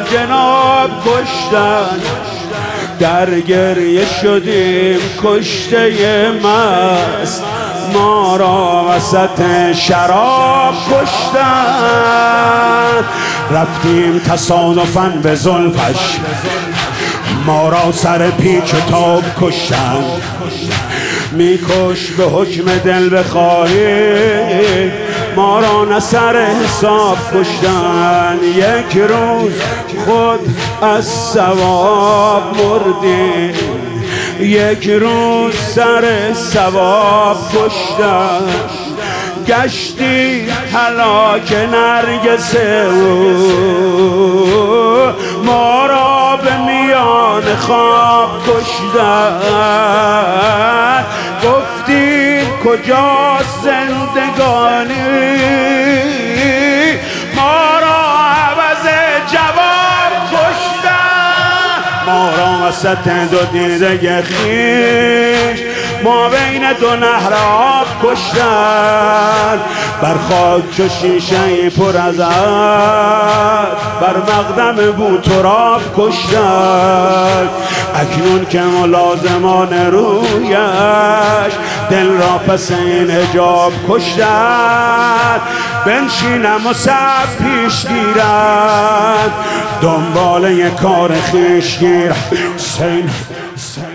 جناب کشتن، در گریه شدیم کشته مست، ما را وسط شراب کشتن. رفتیم تصادفاً به زلفش، ما را سر پیچ و تاب کشتن. میکش به حکم دل بخواهی، ما را نه سر حساب کشتن. یک روز خود از ثواب مردیم، یک روز سر ثواب کشتن. گشتی هلاک نرگس او، ما را به میان خواب کشتن. گفتیم کجاست زندگانی، ما را عوض جواب کشتن. ما را وسط دو دیده خویش، ما بین دو نهر آب کشتن. بر خاک چو شیشه پر از عهد، بر مقدم بوتراب کشتن. اکنون که ملازمان رویش، دل را پس این حجاب کشتن. بنشینم و سب پیش گیرد، دنبال یک کار خویش گیر.